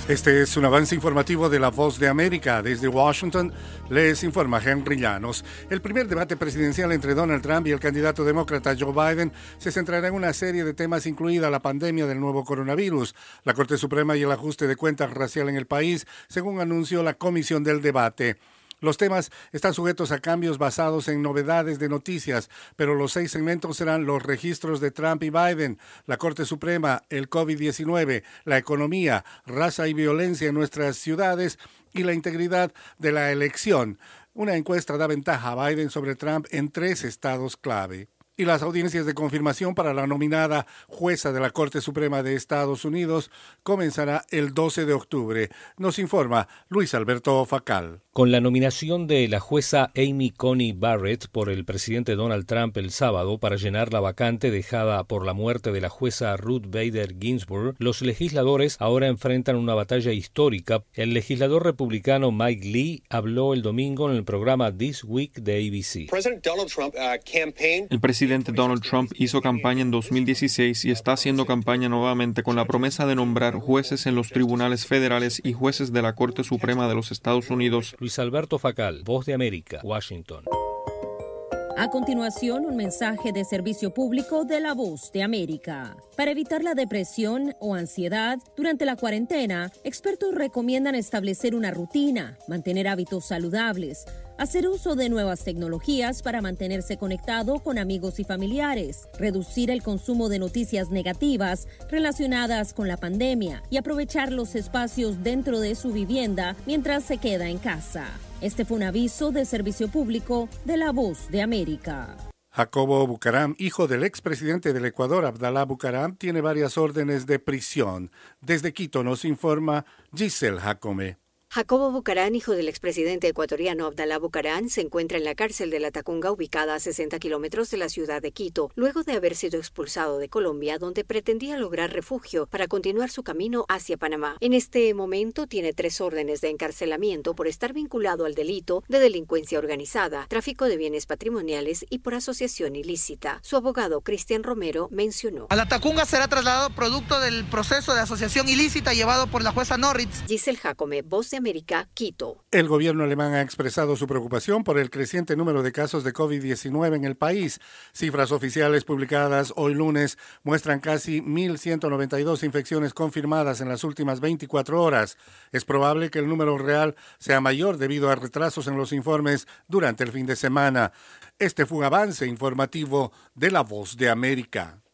Este es un avance informativo de La Voz de América. Desde Washington les informa Henry Llanos. El primer debate presidencial entre Donald Trump y el candidato demócrata Joe Biden se centrará en una serie de temas, incluida la pandemia del nuevo coronavirus, la Corte Suprema y el ajuste de cuentas racial en el país, según anunció la comisión del debate. Los temas están sujetos a cambios basados en novedades de noticias, pero los 6 segmentos serán los registros de Trump y Biden, la Corte Suprema, el COVID-19, la economía, raza y violencia en nuestras ciudades y la integridad de la elección. Una encuesta da ventaja a Biden sobre Trump en 3 estados clave. Y las audiencias de confirmación para la nominada jueza de la Corte Suprema de Estados Unidos comenzará el 12 de octubre. Nos informa Luis Alberto Facal. Con la nominación de la jueza Amy Coney Barrett por el presidente Donald Trump el sábado para llenar la vacante dejada por la muerte de la jueza Ruth Bader Ginsburg, los legisladores ahora enfrentan una batalla histórica. El legislador republicano Mike Lee habló el domingo en el programa This Week de ABC. El presidente Donald Trump hizo campaña en 2016 y está haciendo campaña nuevamente con la promesa de nombrar jueces en los tribunales federales y jueces de la Corte Suprema de los Estados Unidos. Luis Alberto Facal, Voz de América, Washington. A continuación, un mensaje de servicio público de La Voz de América. Para evitar la depresión o ansiedad durante la cuarentena, expertos recomiendan establecer una rutina, mantener hábitos saludables, hacer uso de nuevas tecnologías para mantenerse conectado con amigos y familiares, reducir el consumo de noticias negativas relacionadas con la pandemia y aprovechar los espacios dentro de su vivienda mientras se queda en casa. Este fue un aviso de servicio público de La Voz de América. Jacobo Bucaram, hijo del expresidente del Ecuador, Abdalá Bucaram, tiene varias órdenes de prisión. Desde Quito nos informa Giselle Jacome. Jacobo Bucaram, hijo del expresidente ecuatoriano Abdalá Bucaram, se encuentra en la cárcel de La Tacunga, ubicada a 60 kilómetros de la ciudad de Quito, luego de haber sido expulsado de Colombia, donde pretendía lograr refugio para continuar su camino hacia Panamá. En este momento tiene 3 órdenes de encarcelamiento por estar vinculado al delito de delincuencia organizada, tráfico de bienes patrimoniales y por asociación ilícita. Su abogado, Cristian Romero, mencionó: a La Tacunga será trasladado producto del proceso de asociación ilícita llevado por la jueza Norritz. Giselle Jacome, Voz de América, Quito. El gobierno alemán ha expresado su preocupación por el creciente número de casos de COVID-19 en el país. Cifras oficiales publicadas hoy lunes muestran casi 1.192 infecciones confirmadas en las últimas 24 horas. Es probable que el número real sea mayor debido a retrasos en los informes durante el fin de semana. Este fue un avance informativo de La Voz de América.